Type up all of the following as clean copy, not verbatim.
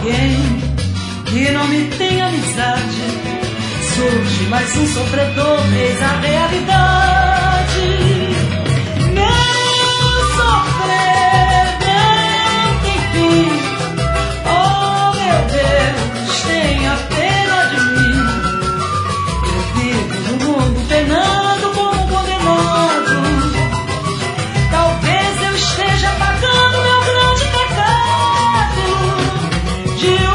alguém que não me tem amizade. Surge mais um sofredor, eis a realidade. Meu sofrer não tem fim. Oh meu Deus, tenha pena de mim. Eu vivo no mundo penando como um condenado. Talvez eu esteja pagando meu grande pecado de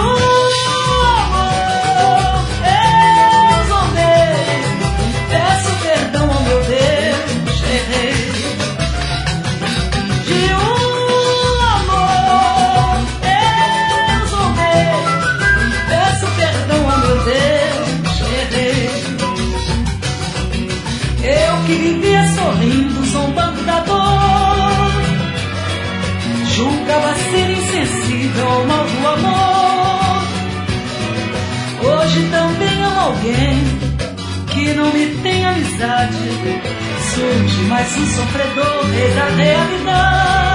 amor. Eu zombei, peço perdão ao meu Deus, errei. De amor, eu zombei, peço perdão ao meu Deus, errei. Eu que vivia sorrindo, zombando da dor, julgava ser insensível ao mal do amor. Hoje também amo alguém que não me tem amizade. Surge mais um sofredor, eis a realidade.